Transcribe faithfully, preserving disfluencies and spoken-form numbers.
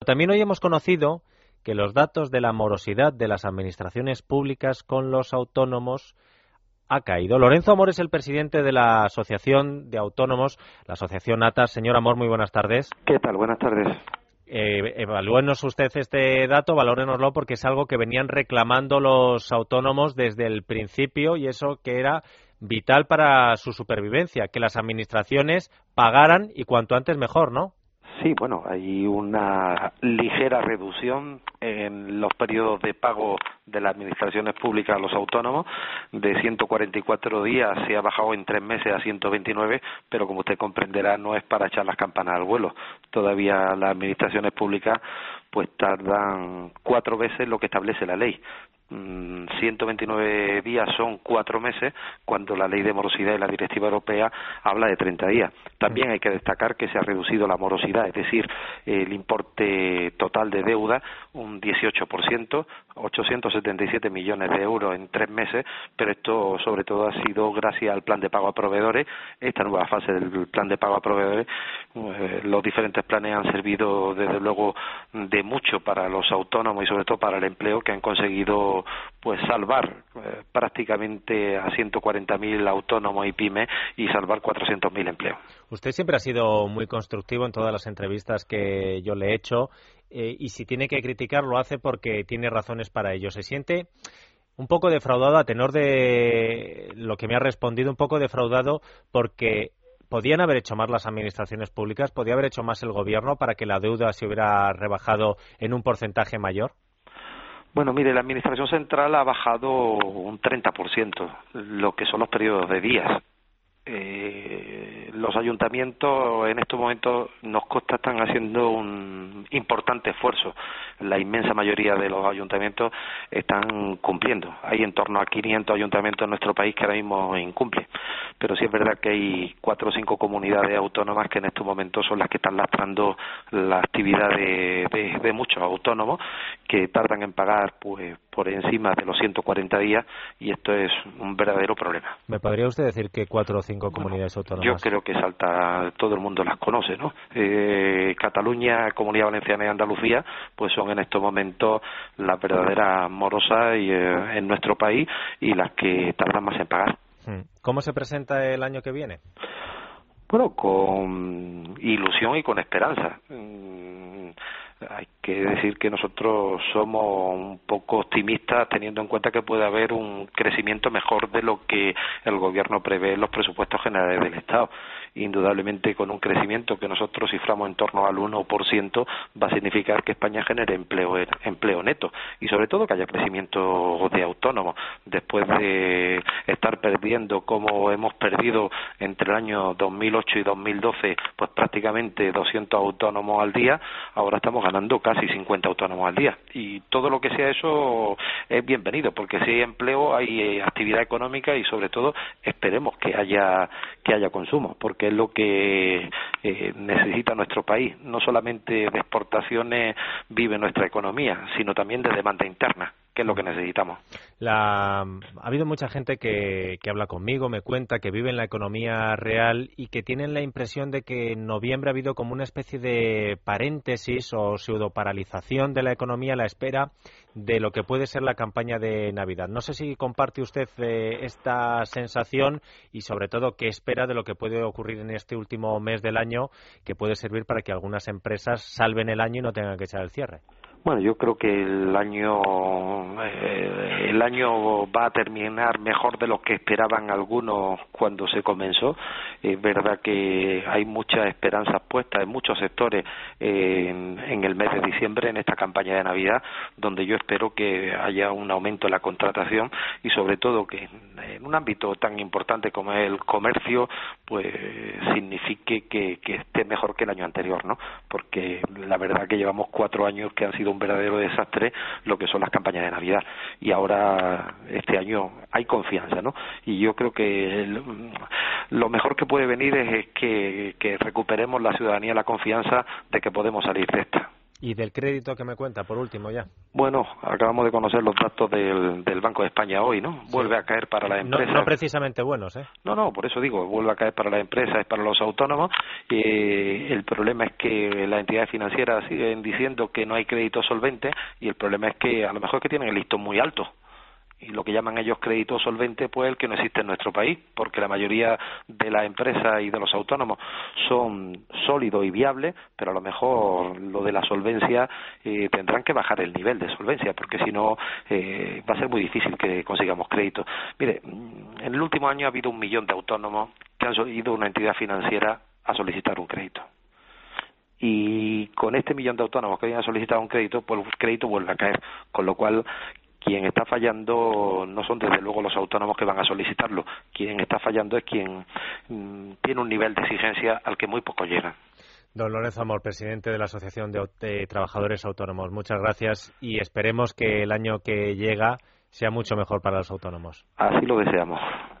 También hoy hemos conocido que los datos de la morosidad de las administraciones públicas con los autónomos ha caído. Lorenzo Amor es el presidente de la Asociación de Autónomos, la Asociación ATA. Señor Amor, muy buenas tardes. ¿Qué tal? Buenas tardes. Eh, evalúenos usted este dato, valórenoslo, porque es algo que venían reclamando los autónomos desde el principio y eso que era vital para su supervivencia, que las administraciones pagaran y cuanto antes mejor, ¿no? Sí, bueno, hay una ligera reducción en los periodos de pago de las administraciones públicas a los autónomos. De ciento cuarenta y cuatro días se ha bajado en tres meses a ciento veintinueve, pero como usted comprenderá no es para echar las campanas al vuelo. Todavía las administraciones públicas pues tardan cuatro veces lo que establece la ley. ciento veintinueve días son cuatro meses, cuando la ley de morosidad y la directiva europea habla de treinta días. También hay que destacar que se ha reducido la morosidad, es decir, el importe total de deuda un dieciocho por ciento, ochocientos setenta y siete millones de euros en tres meses, pero esto sobre todo ha sido gracias al plan de pago a proveedores. Esta nueva fase del plan de pago a proveedores, eh, los diferentes planes han servido desde luego de mucho para los autónomos y sobre todo para el empleo, que han conseguido pues salvar eh, prácticamente a ciento cuarenta mil autónomos y pymes y salvar cuatrocientos mil empleos. Usted siempre ha sido muy constructivo en todas las entrevistas que yo le he hecho eh, y si tiene que criticar lo hace porque tiene razones para ello. ¿Se siente un poco defraudado a tenor de lo que me ha respondido, un poco defraudado porque podían haber hecho más las administraciones públicas, podía haber hecho más el gobierno para que la deuda se hubiera rebajado en un porcentaje mayor? Bueno, mire, la Administración Central ha bajado un treinta por ciento, lo que son los periodos de días. Eh, los ayuntamientos en estos momentos nos consta están haciendo un importante esfuerzo. La inmensa mayoría de los ayuntamientos están cumpliendo. Hay en torno a quinientos ayuntamientos en nuestro país que ahora mismo incumplen. Pero sí es verdad que hay cuatro o cinco comunidades autónomas que en estos momentos son las que están lastrando la actividad de, de, de muchos autónomos que tardan en pagar pues por encima de los ciento cuarenta días y esto es un verdadero problema. ¿Me podría usted decir que cuatro o cinco comunidades bueno, autónomas? Yo creo que salta, todo el mundo las conoce, ¿no? Eh, Cataluña, Comunidad Valenciana y Andalucía, pues son en estos momentos las verdaderas morosas y, eh, en nuestro país y las que tardan más en pagar. ¿Cómo se presenta el año que viene? Bueno, con ilusión y con esperanza. Mm, hay que decir que nosotros somos un poco optimistas teniendo en cuenta que puede haber un crecimiento mejor de lo que el gobierno prevé en los presupuestos generales del Estado. Indudablemente con un crecimiento que nosotros ciframos en torno al uno por ciento va a significar que España genere empleo, empleo neto y sobre todo que haya crecimiento de autónomos. Después de estar perdiendo como hemos perdido entre el año dos mil ocho y dos mil doce pues prácticamente doscientos autónomos al día, ahora estamos ganando casi cincuenta autónomos al día y todo lo que sea eso es bienvenido porque si hay empleo hay eh, actividad económica y sobre todo esperemos que haya que haya consumo porque es lo que eh, necesita nuestro país. No solamente de exportaciones vive nuestra economía, sino también de demanda interna, que es lo que necesitamos. La... Ha habido mucha gente que, que habla conmigo, me cuenta que vive en la economía real y que tienen la impresión de que en noviembre ha habido como una especie de paréntesis o pseudoparalización de la economía a la espera de lo que puede ser la campaña de Navidad. No sé si comparte usted eh, esta sensación y sobre todo qué espera de lo que puede ocurrir en este último mes del año que puede servir para que algunas empresas salven el año y no tengan que echar el cierre. Bueno, yo creo que el año eh, el año va a terminar mejor de lo que esperaban algunos cuando se comenzó. Es verdad que hay muchas esperanzas puestas en muchos sectores eh, en, en el mes de diciembre, en esta campaña de Navidad, donde yo espero que haya un aumento en la contratación y sobre todo que en un ámbito tan importante como es el comercio, pues signifique que, que esté mejor que el año anterior, ¿no? Porque la verdad que llevamos cuatro años que han sido un verdadero desastre lo que son las campañas de Navidad y ahora este año hay confianza, ¿no? Y yo creo que el, lo mejor que puede venir es que, que recuperemos la ciudadanía la confianza de que podemos salir de esta. ¿Y del crédito que me cuenta, por último ya? Bueno, acabamos de conocer los datos del, del Banco de España hoy, ¿no? Vuelve Sí. a caer para las empresas. No, no precisamente buenos, ¿eh? No, no, por eso digo, vuelve a caer para las empresas, para los autónomos. Eh, el problema es que las entidades financieras siguen diciendo que no hay crédito solvente y el problema es que a lo mejor es que tienen el listón muy alto. Y lo que llaman ellos crédito solvente, pues el que no existe en nuestro país, porque la mayoría de las empresas y de los autónomos son sólidos y viables, pero a lo mejor lo de la solvencia eh, tendrán que bajar el nivel de solvencia, porque si no eh, va a ser muy difícil que consigamos crédito. Mire, en el último año ha habido un millón de autónomos que han ido a una entidad financiera a solicitar un crédito. Y con este millón de autónomos que hayan solicitado un crédito, pues el crédito vuelve a caer, con lo cual quien está fallando no son desde luego los autónomos que van a solicitarlo, quien está fallando es quien mmm, tiene un nivel de exigencia al que muy pocos llegan. Don Lorenzo Amor, presidente de la Asociación de, de Trabajadores Autónomos, muchas gracias y esperemos que el año que llega sea mucho mejor para los autónomos. Así lo deseamos.